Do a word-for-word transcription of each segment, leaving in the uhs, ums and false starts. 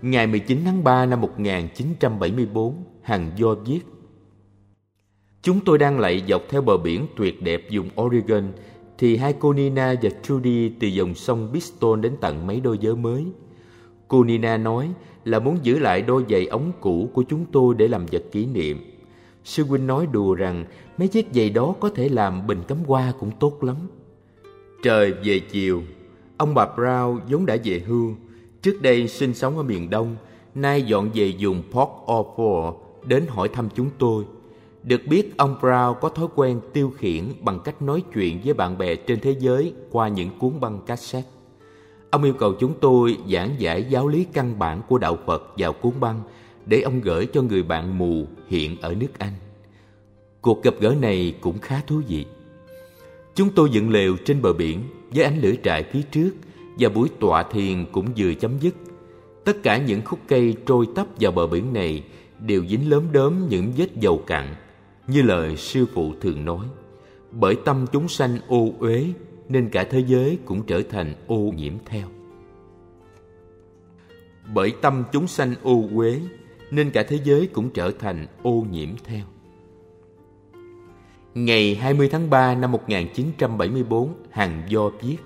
Ngày mười chín tháng ba năm một nghìn chín trăm bảy mươi tư, Hằng Do viết: Chúng tôi đang lạy dọc theo bờ biển tuyệt đẹp vùng Oregon, thì hai cô Nina và Trudy từ dòng sông Pistol đến tặng mấy đôi vớ mới. Cô Nina nói là muốn giữ lại đôi giày ống cũ của chúng tôi để làm vật kỷ niệm. Sư huynh nói đùa rằng mấy chiếc giày đó có thể làm bình cắm hoa cũng tốt lắm. Trời về chiều, ông bà Brown vốn đã về hưu, trước đây sinh sống ở miền Đông, nay dọn về vùng Port Orford đến hỏi thăm chúng tôi. Được biết ông Brown có thói quen tiêu khiển bằng cách nói chuyện với bạn bè trên thế giới qua những cuốn băng cassette. Ông yêu cầu chúng tôi giảng giải giáo lý căn bản của đạo Phật vào cuốn băng để ông gửi cho người bạn mù hiện ở nước Anh. Cuộc gặp gỡ này cũng khá thú vị. Chúng tôi dựng lều trên bờ biển với ánh lửa trại phía trước, và buổi tọa thiền cũng vừa chấm dứt. Tất cả những khúc cây trôi tấp vào bờ biển này đều dính lốm đốm những vết dầu cặn, như lời sư phụ thường nói: bởi tâm chúng sanh ô uế nên cả thế giới cũng trở thành ô nhiễm theo. Bởi tâm chúng sanh ô uế nên cả thế giới cũng trở thành ô nhiễm theo. Ngày hai mươi tháng ba năm một nghìn chín trăm bảy mươi tư, Hằng Do viết: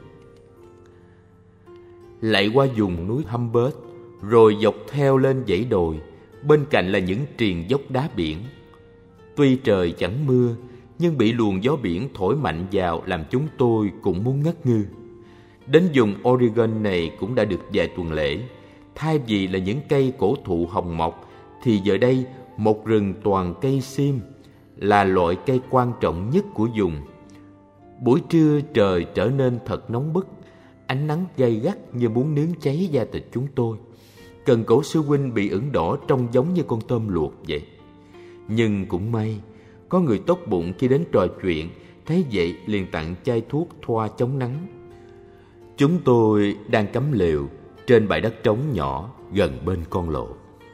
lạy qua vùng núi Humboldt, rồi dọc theo lên dãy đồi, bên cạnh là những triền dốc đá biển. Tuy trời chẳng mưa, nhưng bị luồng gió biển thổi mạnh vào làm chúng tôi cũng muốn ngất ngư. Đến vùng Oregon này cũng đã được vài tuần lễ. Thay vì là những cây cổ thụ hồng mọc, thì giờ đây một rừng toàn cây sim là loại cây quan trọng nhất của vùng. Buổi trưa trời trở nên thật nóng bức, ánh nắng gay gắt như muốn nướng cháy da thịt chúng tôi. Cần cổ sư huynh bị ửng đỏ trông giống như con tôm luộc vậy. Nhưng cũng may, có người tốt bụng khi đến trò chuyện, thấy vậy liền tặng chai thuốc thoa chống nắng. Chúng tôi đang cắm lều trên bãi đất trống nhỏ gần bên con lộ.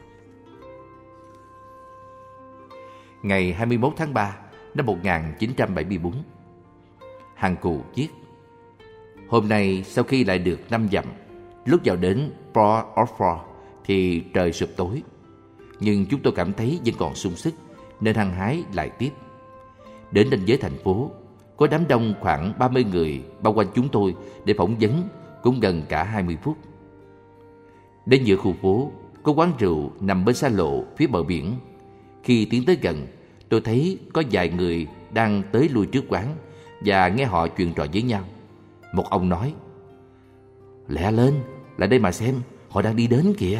Ngày hai mươi mốt tháng ba năm một nghìn chín trăm bảy mươi tư, Hằng Cù viết: hôm nay sau khi lại được năm dặm, lúc vào đến Port Orford thì trời sụp tối, nhưng chúng tôi cảm thấy vẫn còn sung sức nên hăng hái lại tiếp. Đến ranh giới thành phố, có đám đông khoảng ba mươi người bao quanh chúng tôi để phỏng vấn cũng gần cả hai mươi phút. Đến giữa khu phố, có quán rượu nằm bên xa lộ phía bờ biển. Khi tiến tới gần, tôi thấy có vài người đang tới lui trước quán và nghe họ chuyện trò với nhau. Một ông nói: lẹ lên, lại đây mà xem, họ đang đi đến kìa.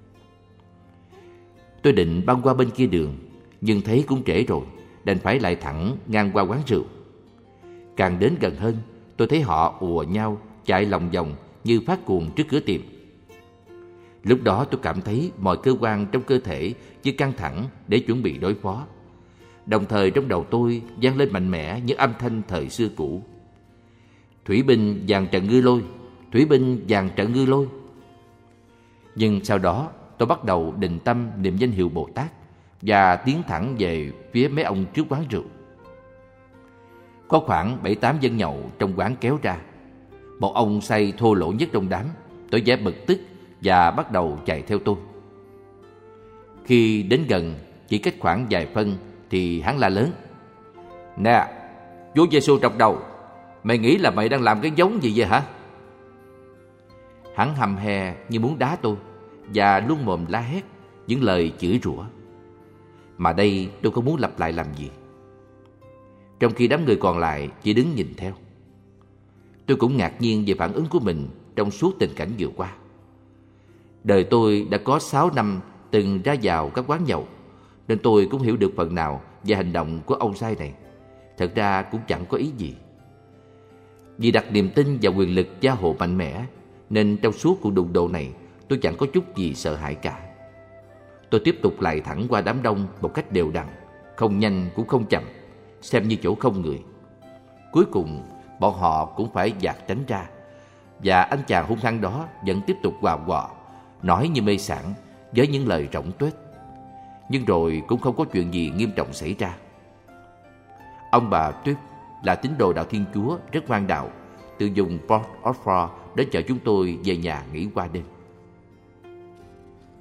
Tôi định băng qua bên kia đường, nhưng thấy cũng trễ rồi, đành phải lại thẳng ngang qua quán rượu. Càng đến gần hơn, tôi thấy họ ùa nhau chạy lòng vòng như phát cuồng trước cửa tiệm. Lúc đó tôi cảm thấy mọi cơ quan trong cơ thể như căng thẳng để chuẩn bị đối phó. Đồng thời trong đầu tôi vang lên mạnh mẽ những âm thanh thời xưa cũ: thủy binh dàn trận ngư lôi, thủy binh dàn trận ngư lôi. Nhưng sau đó tôi bắt đầu định tâm niệm danh hiệu Bồ Tát và tiến thẳng về phía mấy ông trước quán rượu. Có khoảng bảy tám dân nhậu trong quán kéo ra. Một ông say thô lỗ nhất trong đám, tôi vẻ bực tức và bắt đầu chạy theo tôi. Khi đến gần, chỉ cách khoảng vài phân, thì hắn la lớn: nè, Chúa Giêsu trọc đầu, mày nghĩ là mày đang làm cái giống gì vậy hả? Hắn hầm hè như muốn đá tôi và luôn mồm la hét những lời chửi rủa. Mà đây tôi không muốn lặp lại làm gì. Trong khi đám người còn lại chỉ đứng nhìn theo. Tôi cũng ngạc nhiên về phản ứng của mình trong suốt tình cảnh vừa qua. Đời tôi đã có sáu năm từng ra vào các quán nhậu, nên tôi cũng hiểu được phần nào về hành động của ông sai này. Thật ra cũng chẳng có ý gì. Vì đặt niềm tin vào quyền lực gia hộ mạnh mẽ, nên trong suốt cuộc đụng độ này tôi chẳng có chút gì sợ hãi cả. Tôi tiếp tục lại thẳng qua đám đông một cách đều đặn, không nhanh cũng không chậm, xem như chỗ không người. Cuối cùng bọn họ cũng phải dạt tránh ra, và anh chàng hung hăng đó vẫn tiếp tục quào quọ, nói như mê sảng với những lời rỗng tuếch. Nhưng rồi cũng không có chuyện gì nghiêm trọng xảy ra. Ông bà Tuyết là tín đồ đạo Thiên Chúa rất ngoan đạo, từ vùng Port Orford đến chợ chúng tôi về nhà nghỉ qua đêm.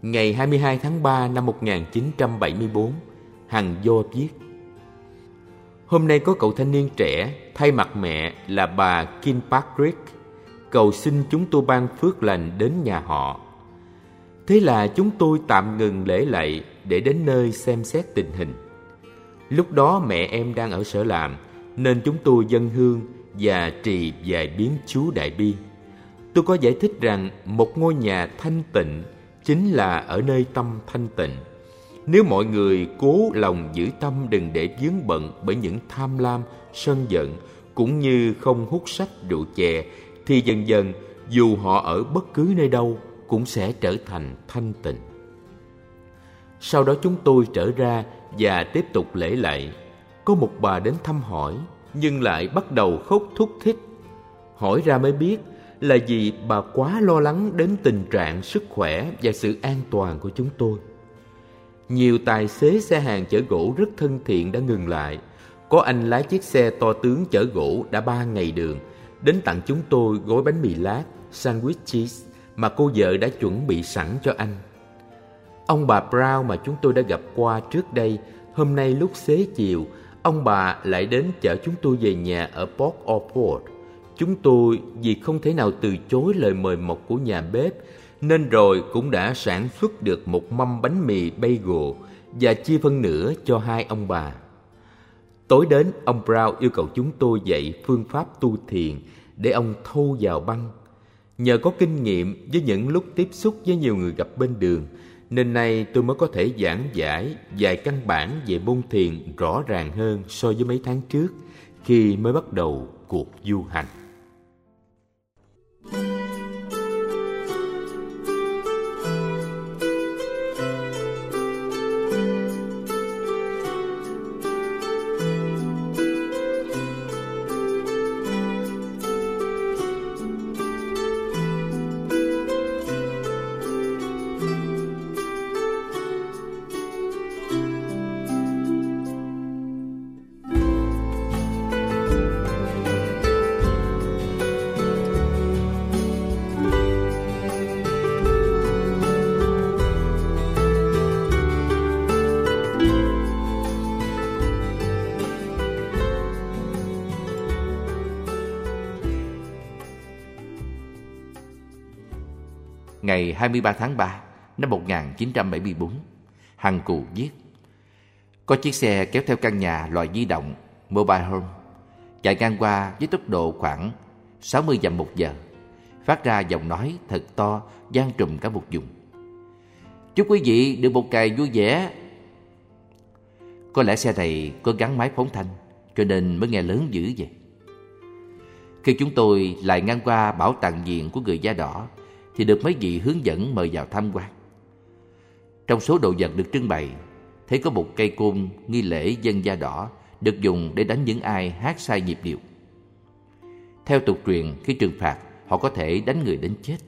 Ngày hai mươi hai tháng ba năm một nghìn chín trăm bảy mươi tư, Hằng Do viết: Hôm nay có cậu thanh niên trẻ thay mặt mẹ là bà Kilpatrick cầu xin chúng tôi ban phước lành đến nhà họ. Thế là chúng tôi tạm ngừng lễ lạy để đến nơi xem xét tình hình. Lúc đó mẹ em đang ở sở làm, nên chúng tôi dâng hương và trì vài biến chú Đại Bi. Tôi có giải thích rằng một ngôi nhà thanh tịnh chính là ở nơi tâm thanh tịnh. Nếu mọi người cố lòng giữ tâm đừng để vướng bận bởi những tham lam, sân giận, cũng như không hút sách rượu chè, thì dần dần dù họ ở bất cứ nơi đâu cũng sẽ trở thành thanh tịnh. Sau đó chúng tôi trở ra và tiếp tục lễ lạy. Có một bà đến thăm hỏi, nhưng lại bắt đầu khóc thút thít. Hỏi ra mới biết là vì bà quá lo lắng đến tình trạng sức khỏe và sự an toàn của chúng tôi. Nhiều tài xế xe hàng chở gỗ rất thân thiện đã ngừng lại. Có anh lái chiếc xe to tướng chở gỗ đã ba ngày đường, đến tặng chúng tôi gói bánh mì lát, sandwich cheese mà cô vợ đã chuẩn bị sẵn cho anh. Ông bà Brown mà chúng tôi đã gặp qua trước đây, hôm nay lúc xế chiều, ông bà lại đến chở chúng tôi về nhà ở Port Orford. Chúng tôi vì không thể nào từ chối lời mời mọc của nhà bếp, nên rồi cũng đã sản xuất được một mâm bánh mì bagel và chia phân nửa cho hai ông bà. Tối đến, ông Brown yêu cầu chúng tôi dạy phương pháp tu thiền để ông thâu vào băng. Nhờ có kinh nghiệm với những lúc tiếp xúc với nhiều người gặp bên đường, nên nay tôi mới có thể giảng giải vài căn bản về môn thiền rõ ràng hơn so với mấy tháng trước khi mới bắt đầu cuộc du hành. Ngày hai mươi ba tháng ba năm một nghìn chín trăm bảy mươi tư, Hằng Cù viết: Có chiếc xe kéo theo căn nhà loại di động mobile home chạy ngang qua với tốc độ khoảng sáu mươi dặm một giờ, phát ra giọng nói thật to vang trùm cả một vùng. Chúc quý vị được một ngày vui vẻ. Có lẽ xe này có gắn máy phóng thanh, cho nên mới nghe lớn dữ vậy. Khi chúng tôi lại ngang qua bảo tàng viện của người da đỏ, thì được mấy vị hướng dẫn mời vào tham quan. Trong số đồ vật được trưng bày, thấy có một cây côn nghi lễ dân da đỏ được dùng để đánh những ai hát sai nhịp điệu. Theo tục truyền, khi trừng phạt, họ có thể đánh người đến chết.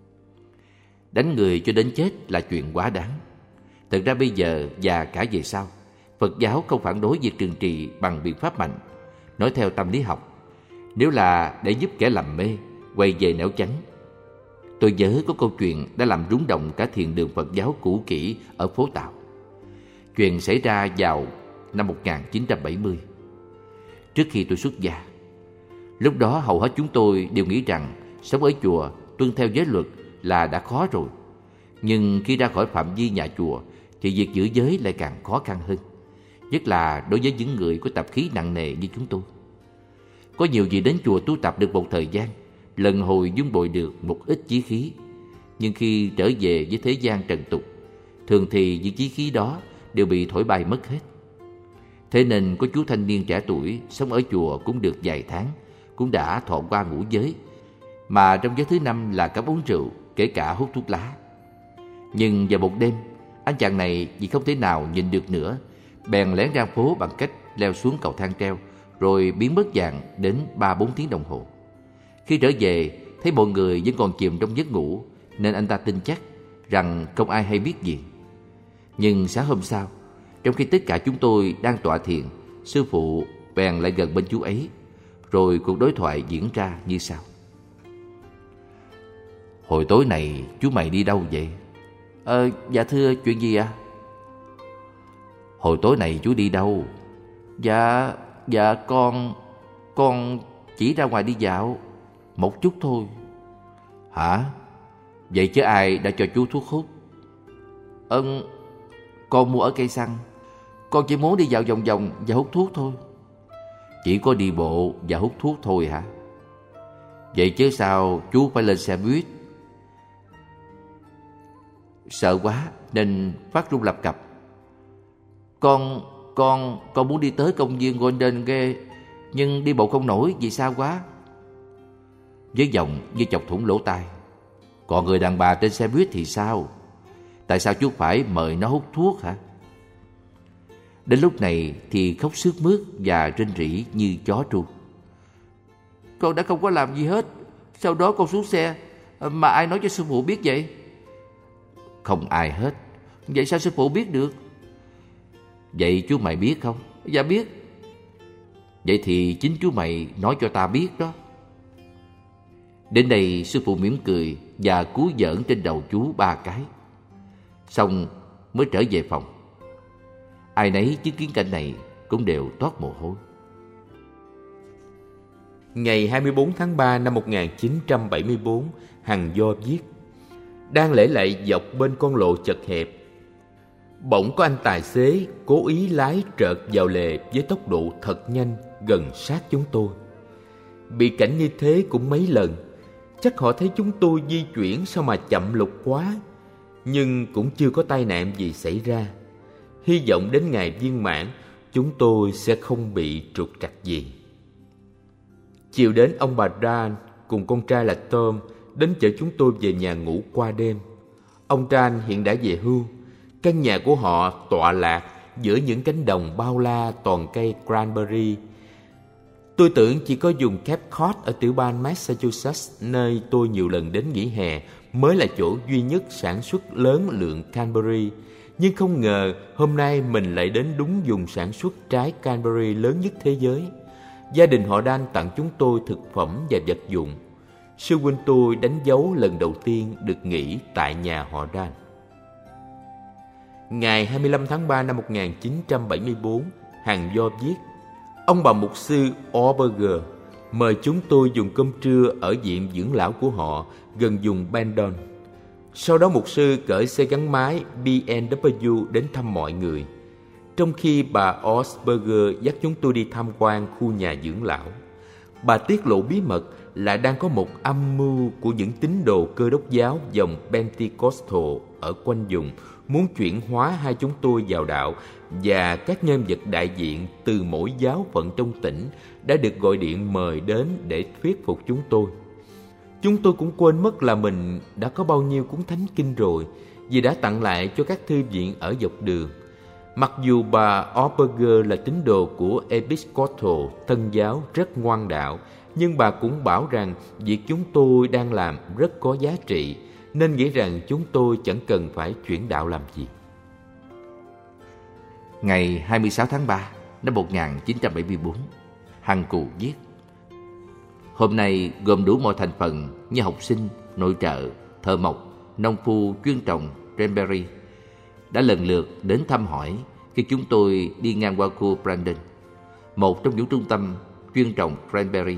Đánh người cho đến chết là chuyện quá đáng. Thật ra bây giờ và cả về sau, Phật giáo không phản đối việc trừng trị bằng biện pháp mạnh. Nói theo tâm lý học, nếu là để giúp kẻ làm mê quay về nẻo chánh. Tôi nhớ có câu chuyện đã làm rúng động cả thiền đường Phật giáo cũ kỹ ở phố Tàu. Chuyện xảy ra vào năm một nghìn chín trăm bảy mươi, trước khi tôi xuất gia. Lúc đó hầu hết chúng tôi đều nghĩ rằng sống ở chùa tuân theo giới luật là đã khó rồi. Nhưng khi ra khỏi phạm vi nhà chùa thì việc giữ giới lại càng khó khăn hơn, nhất là đối với những người có tập khí nặng nề như chúng tôi. Có nhiều vị đến chùa tu tập được một thời gian, lần hồi dung bồi được một ít chí khí, nhưng khi trở về với thế gian trần tục, thường thì những chí khí đó đều bị thổi bay mất hết. Thế nên có chú thanh niên trẻ tuổi sống ở chùa cũng được vài tháng, cũng đã thọ qua ngũ giới, mà trong giới thứ năm là cấm uống rượu, kể cả hút thuốc lá. Nhưng vào một đêm, anh chàng này vì không thể nào nhìn được nữa, bèn lén ra phố bằng cách leo xuống cầu thang treo, rồi biến mất dạng đến ba bốn tiếng đồng hồ. Khi trở về, thấy mọi người vẫn còn chìm trong giấc ngủ, nên anh ta tin chắc rằng không ai hay biết gì. Nhưng sáng hôm sau, trong khi tất cả chúng tôi đang tọa thiền, sư phụ bèn lại gần bên chú ấy, rồi cuộc đối thoại diễn ra như sau. Hồi tối này chú mày đi đâu vậy? Ờ, dạ thưa, chuyện gì ạ? Hồi tối này chú đi đâu? Dạ, dạ con, con chỉ ra ngoài đi dạo, một chút thôi. Hả? Vậy chứ ai đã cho chú thuốc hút? Ừm, con mua ở cây xăng. Con chỉ muốn đi dạo vòng vòng và hút thuốc thôi. Chỉ có đi bộ và hút thuốc thôi hả? Vậy chứ sao chú phải lên xe buýt? Sợ quá nên phát run lập cập. Con, con, con muốn đi tới công viên Golden Gate, nhưng đi bộ không nổi vì xa quá. Với giọng như chọc thủng lỗ tai. Còn người đàn bà trên xe buýt thì sao? Tại sao chú phải mời nó hút thuốc hả? Đến lúc này thì khóc sướt mướt và rên rỉ như chó tru. Con đã không có làm gì hết. Sau đó con xuống xe, mà ai nói cho sư phụ biết vậy? Không ai hết. Vậy sao sư phụ biết được? Vậy chú mày biết không? Dạ biết. Vậy thì chính chú mày nói cho ta biết đó. Đến đây sư phụ mỉm cười và cúi giỡn trên đầu chú ba cái. Xong mới trở về phòng. Ai nấy chứng kiến cảnh này cũng đều toát mồ hôi. Ngày hai mươi bốn tháng ba năm một nghìn chín trăm bảy mươi tư, Hằng Do viết: đang lễ lạy dọc bên con lộ chật hẹp, bỗng có anh tài xế cố ý lái trợt vào lề với tốc độ thật nhanh, gần sát chúng tôi. Bị cảnh như thế cũng mấy lần, chắc họ thấy chúng tôi di chuyển sao mà chậm lục quá, nhưng cũng chưa có tai nạn gì xảy ra. Hy vọng đến ngày viên mãn chúng tôi sẽ không bị trục trặc gì. Chiều đến, ông bà Dan cùng con trai là Tom đến chở chúng tôi về nhà ngủ qua đêm. Ông Dan hiện đã về hưu. Căn nhà của họ tọa lạc giữa những cánh đồng bao la toàn cây cranberry. Tôi tưởng chỉ có vùng Cape Cod ở tiểu bang Massachusetts, nơi tôi nhiều lần đến nghỉ hè, mới là chỗ duy nhất sản xuất lớn lượng cranberry. Nhưng không ngờ hôm nay mình lại đến đúng vùng sản xuất trái cranberry lớn nhất thế giới. Gia đình họ Dan tặng chúng tôi thực phẩm và vật dụng. Sư huynh tôi đánh dấu lần đầu tiên được nghỉ tại nhà họ Dan. Ngày hai mươi lăm tháng ba năm một nghìn chín trăm bảy mươi tư, Hằng Do viết: ông bà mục sư Orberger mời chúng tôi dùng cơm trưa ở viện dưỡng lão của họ gần vùng Bandon. Sau đó mục sư cởi xe gắn máy bê em vê đến thăm mọi người, trong khi bà Osberger dắt chúng tôi đi tham quan khu nhà dưỡng lão. Bà tiết lộ bí mật là đang có một âm mưu của những tín đồ Cơ Đốc giáo dòng Pentecostal ở quanh vùng muốn chuyển hóa hai chúng tôi vào đạo, và các nhân vật đại diện từ mỗi giáo phận trong tỉnh đã được gọi điện mời đến để thuyết phục chúng tôi. Chúng tôi cũng quên mất là mình đã có bao nhiêu cuốn thánh kinh rồi, vì đã tặng lại cho các thư viện ở dọc đường. Mặc dù bà Orberger là tín đồ của Episcopal Tân giáo rất ngoan đạo, nhưng bà cũng bảo rằng việc chúng tôi đang làm rất có giá trị, nên nghĩ rằng chúng tôi chẳng cần phải chuyển đạo làm gì. Ngày hai mươi sáu tháng ba năm một nghìn chín trăm bảy mươi tư, Hằng Cù viết: hôm nay gồm đủ mọi thành phần như học sinh, nội trợ, thợ mộc, nông phu chuyên trồng cranberry đã lần lượt đến thăm hỏi khi chúng tôi đi ngang qua khu Brandon, một trong những trung tâm chuyên trồng cranberry.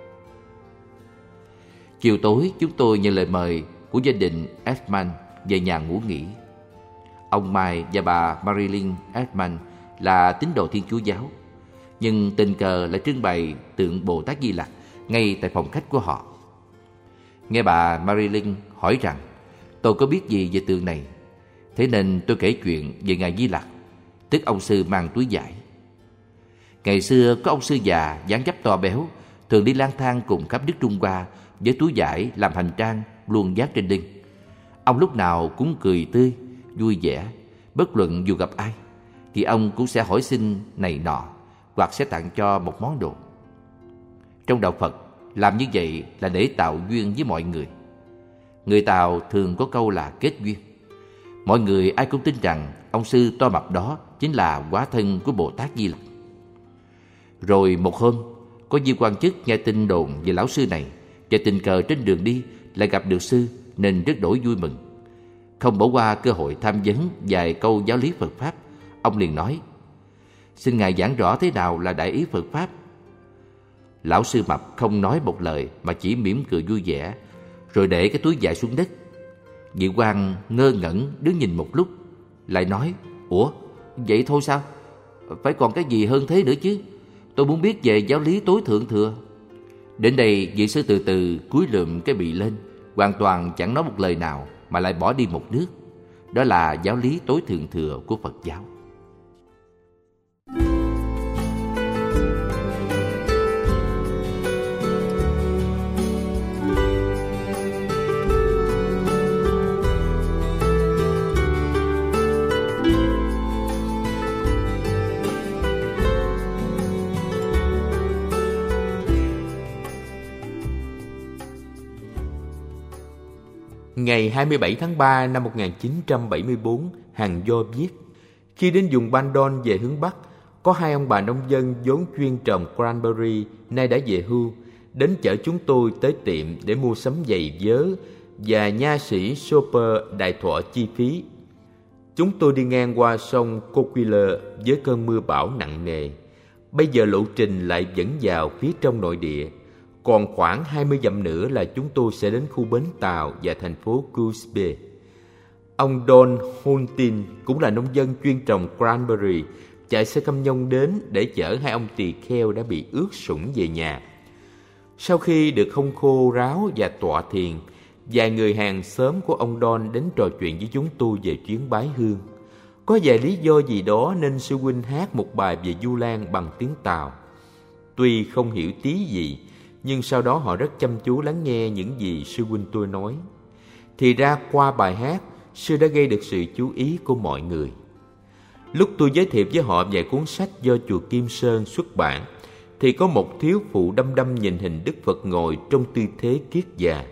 Chiều tối chúng tôi nhận lời mời của gia đình Edman về nhà ngủ nghỉ. Ông Mai và bà Marilyn Edman là tín đồ Thiên Chúa giáo, nhưng tình cờ lại trưng bày tượng Bồ Tát Di Lặc ngay tại phòng khách của họ. Nghe bà Marilyn hỏi rằng tôi có biết gì về tượng này, thế nên tôi kể chuyện về ngài Di Lặc, tức ông sư mang túi vải. Ngày xưa có ông sư già dáng dấp to béo, thường đi lang thang cùng khắp nước Trung Hoa với túi vải làm hành trang luôn vác trên lưng. Ông lúc nào cũng cười tươi, vui vẻ, bất luận dù gặp ai thì ông cũng sẽ hỏi xin này nọ, hoặc sẽ tặng cho một món đồ. Trong đạo Phật, làm như vậy là để tạo duyên với mọi người. Người Tàu thường có câu là kết duyên. Mọi người ai cũng tin rằng ông sư to mập đó chính là hóa thân của Bồ Tát Di Lặc. Rồi một hôm, có viên quan chức nghe tin đồn về lão sư này, và tình cờ trên đường đi lại gặp được sư, nên rất đổi vui mừng. Không bỏ qua cơ hội tham vấn vài câu giáo lý Phật Pháp, ông liền nói: "Xin Ngài giảng rõ thế nào là đại ý Phật Pháp." Lão sư mập không nói một lời mà chỉ mỉm cười vui vẻ, rồi để cái túi vải xuống đất. Vị quan ngơ ngẩn đứng nhìn một lúc, lại nói: "Ủa, vậy thôi sao? Phải còn cái gì hơn thế nữa chứ? Tôi muốn biết về giáo lý tối thượng thừa." Đến đây, vị sư từ từ cúi lượm cái bị lên, hoàn toàn chẳng nói một lời nào mà lại bỏ đi một nước. Đó là giáo lý tối thượng thừa của Phật giáo. Ngày hai mươi bảy tháng ba năm một nghìn chín trăm bảy mươi tư, Hằng Do viết: Khi đến vùng Bandon về hướng Bắc, có hai ông bà nông dân vốn chuyên trồng cranberry, nay đã về hưu, đến chở chúng tôi tới tiệm để mua sắm giày vớ và nha sĩ Chopper đài thọ chi phí. Chúng tôi đi ngang qua sông Coquille với cơn mưa bão nặng nề. Bây giờ lộ trình lại dẫn vào phía trong nội địa. Còn khoảng hai mươi dặm nữa là chúng tôi sẽ đến khu bến tàu và thành phố Cusbe. Ông Don Huntin cũng là nông dân chuyên trồng cranberry, chạy xe cam nhông đến để chở hai ông tỳ kheo đã bị ướt sũng về nhà. Sau khi được hong khô ráo và tọa thiền, vài người hàng xóm của ông Don đến trò chuyện với chúng tôi về chuyến bái hương. Có vài lý do gì đó nên sư huynh hát một bài về Du Lan bằng tiếng Tàu. Tuy không hiểu tí gì, nhưng sau đó họ rất chăm chú lắng nghe những gì sư huynh tôi nói. Thì ra qua bài hát, sư đã gây được sự chú ý của mọi người. Lúc tôi giới thiệu với họ vài cuốn sách do chùa Kim Sơn xuất bản, thì có một thiếu phụ đăm đăm nhìn hình Đức Phật ngồi trong tư thế kiết già.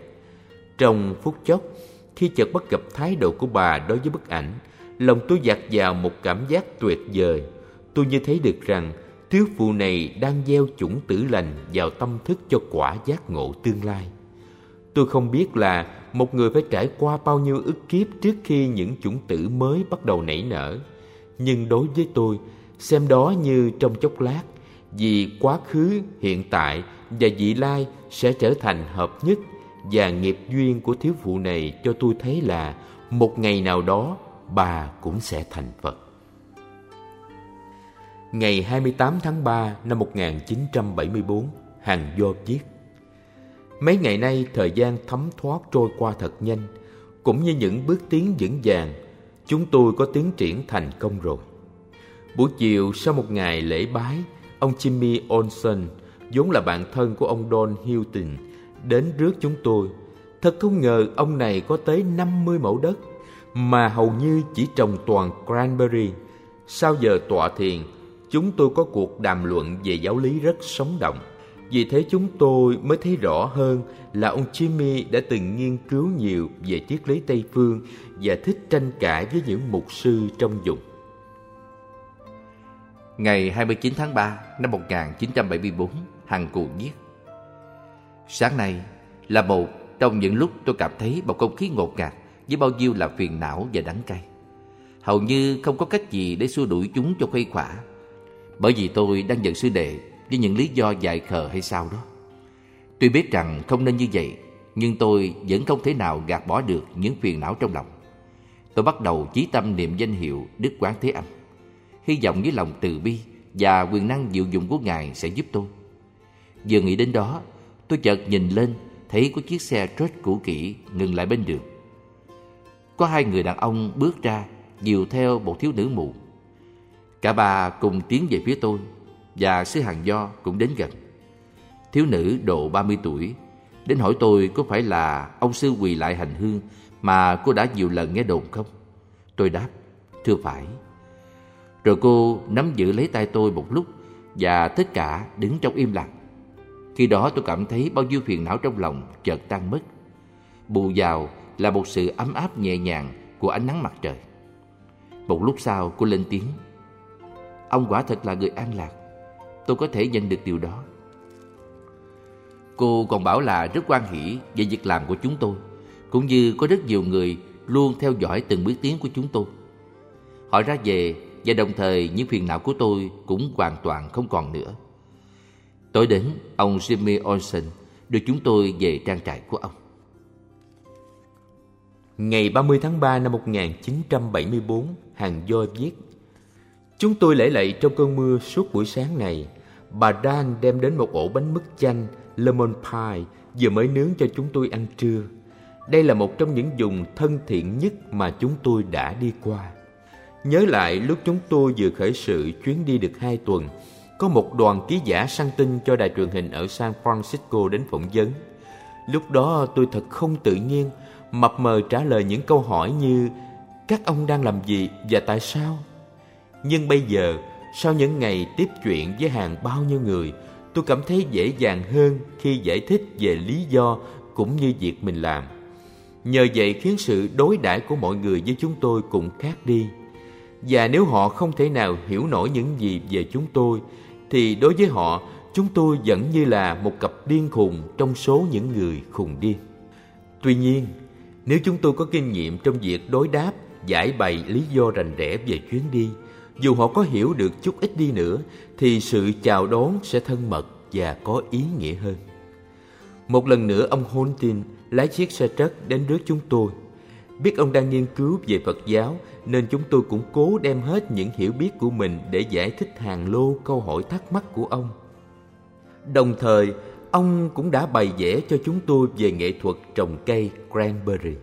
Trong phút chốc, khi chợt bắt gặp thái độ của bà đối với bức ảnh, lòng tôi dạt vào một cảm giác tuyệt vời. Tôi như thấy được rằng thiếu phụ này đang gieo chủng tử lành vào tâm thức cho quả giác ngộ tương lai. Tôi không biết là một người phải trải qua bao nhiêu ức kiếp trước khi những chủng tử mới bắt đầu nảy nở. Nhưng đối với tôi, xem đó như trong chốc lát, vì quá khứ, hiện tại và vị lai sẽ trở thành hợp nhất, và nghiệp duyên của thiếu phụ này cho tôi thấy là một ngày nào đó bà cũng sẽ thành Phật. Ngày hai mươi tám tháng ba năm một nghìn chín trăm bảy mươi tư, Hằng Do viết: Mấy ngày nay thời gian thấm thoát trôi qua thật nhanh, cũng như những bước tiến vững vàng, chúng tôi có tiến triển thành công rồi. Buổi chiều sau một ngày lễ bái, ông Jimmy Olson, vốn là bạn thân của ông Don Hilton, đến rước chúng tôi. Thật không ngờ ông này có tới năm mươi mẫu đất, mà hầu như chỉ trồng toàn cranberry. Sau giờ tọa thiền, chúng tôi có cuộc đàm luận về giáo lý rất sống động. Vì thế chúng tôi mới thấy rõ hơn là ông Jimmy đã từng nghiên cứu nhiều về triết lý Tây Phương và thích tranh cãi với những mục sư trong vùng. Ngày hai mươi chín tháng ba năm một nghìn chín trăm bảy mươi tư, Hằng cụ viết: Sáng nay là một trong những lúc tôi cảm thấy bầu không khí ngột ngạt với bao nhiêu là phiền não và đắng cay. Hầu như không có cách gì để xua đuổi chúng cho khuây khỏa, bởi vì tôi đang giận sư đệ với những lý do dại khờ hay sao đó. Tuy biết rằng không nên như vậy, nhưng tôi vẫn không thể nào gạt bỏ được những phiền não trong lòng. Tôi bắt đầu chí tâm niệm danh hiệu Đức Quán Thế Âm, hy vọng với lòng từ bi và quyền năng diệu dụng của Ngài sẽ giúp tôi. Vừa nghĩ đến đó, tôi chợt nhìn lên, thấy có chiếc xe Truck cũ kỹ ngừng lại bên đường. Có hai người đàn ông bước ra, dìu theo một thiếu nữ mù. Cả ba cùng tiến về phía tôi, và sư Hằng Do cũng đến gần. Thiếu nữ độ ba mươi tuổi, đến hỏi tôi có phải là ông sư quỳ lại hành hương mà cô đã nhiều lần nghe đồn không? Tôi đáp: Thưa phải. Rồi cô nắm giữ lấy tay tôi một lúc, và tất cả đứng trong im lặng. Khi đó tôi cảm thấy bao nhiêu phiền não trong lòng chợt tan mất. Bù vào là một sự ấm áp nhẹ nhàng của ánh nắng mặt trời. Một lúc sau cô lên tiếng: Ông quả thật là người an lạc. Tôi có thể nhận được điều đó. Cô còn bảo là rất hoan hỉ về việc làm của chúng tôi, cũng như có rất nhiều người luôn theo dõi từng bước tiến của chúng tôi. Họ ra về và đồng thời những phiền não của tôi cũng hoàn toàn không còn nữa. Tối đến, ông Jimmy Olsen đưa chúng tôi về trang trại của ông. Ngày ba mươi tháng ba năm một nghìn chín trăm bảy mươi bốn, hàng do viết: Chúng tôi lễ lạy trong cơn mưa suốt buổi sáng này. Bà Dan đem đến một ổ bánh mứt chanh lemon pie vừa mới nướng cho chúng tôi ăn trưa. Đây là một trong những vùng thân thiện nhất mà chúng tôi đã đi qua. Nhớ lại lúc chúng tôi vừa khởi sự chuyến đi được hai tuần, có một đoàn ký giả săn tin cho đài truyền hình ở San Francisco đến phỏng vấn. Lúc đó tôi thật không tự nhiên, mập mờ trả lời những câu hỏi như: các ông đang làm gì và tại sao? Nhưng bây giờ, sau những ngày tiếp chuyện với hàng bao nhiêu người, tôi cảm thấy dễ dàng hơn khi giải thích về lý do cũng như việc mình làm. Nhờ vậy khiến sự đối đãi của mọi người với chúng tôi cũng khác đi. Và nếu họ không thể nào hiểu nổi những gì về chúng tôi, thì đối với họ, chúng tôi vẫn như là một cặp điên khùng trong số những người khùng điên. Tuy nhiên, nếu chúng tôi có kinh nghiệm trong việc đối đáp, giải bày lý do rành rẽ về chuyến đi, dù họ có hiểu được chút ít đi nữa, thì sự chào đón sẽ thân mật và có ý nghĩa hơn. Một lần nữa, ông Holtin lái chiếc xe trắc đến rước chúng tôi. Biết ông đang nghiên cứu về Phật giáo, nên chúng tôi cũng cố đem hết những hiểu biết của mình để giải thích hàng lô câu hỏi thắc mắc của ông. Đồng thời, ông cũng đã bày vẽ cho chúng tôi về nghệ thuật trồng cây cranberry.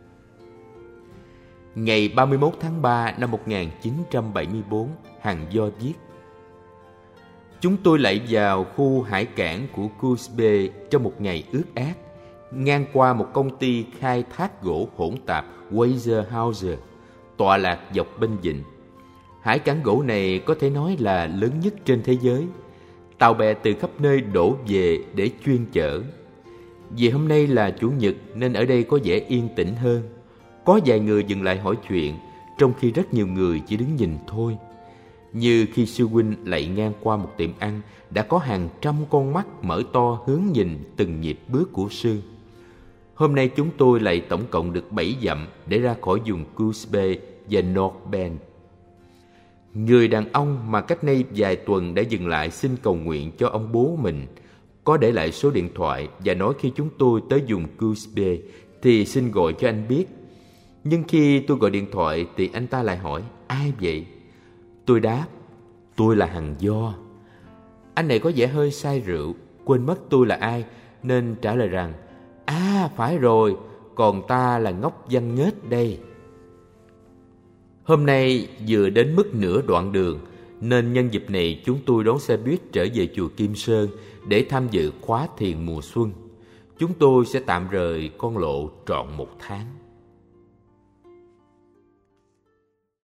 Ngày ba mươi mốt tháng ba năm một nghìn chín trăm bảy mươi bốn, hàng do viết: Chúng tôi lại vào khu hải cảng của Coos Bay trong một ngày ướt át, ngang qua một công ty khai thác gỗ hỗn tạp Weyerhaeuser, tọa lạc dọc bên vịnh. Hải cảng gỗ này có thể nói là lớn nhất trên thế giới. Tàu bè từ khắp nơi đổ về để chuyên chở. Vì hôm nay là Chủ nhật nên ở đây có vẻ yên tĩnh hơn. Có vài người dừng lại hỏi chuyện, trong khi rất nhiều người chỉ đứng nhìn thôi. Như khi sư huynh lạy ngang qua một tiệm ăn, đã có hàng trăm con mắt mở to hướng nhìn từng nhịp bước của sư. Hôm nay chúng tôi lạy tổng cộng được bảy dặm để ra khỏi vùng Coos Bay và North Bend. Người đàn ông mà cách đây vài tuần đã dừng lại xin cầu nguyện cho ông bố mình có để lại số điện thoại và nói khi chúng tôi tới vùng Coos Bay thì xin gọi cho anh biết. Nhưng khi tôi gọi điện thoại thì anh ta lại hỏi: ai vậy? Tôi đáp: tôi là Hằng Do. Anh này có vẻ hơi say rượu, quên mất tôi là ai, nên trả lời rằng: à, phải rồi, còn ta là ngốc văn nghếch đây. Hôm nay vừa đến mức nửa đoạn đường, nên nhân dịp này chúng tôi đón xe buýt trở về chùa Kim Sơn để tham dự khóa thiền mùa xuân. Chúng tôi sẽ tạm rời con lộ trọn một tháng.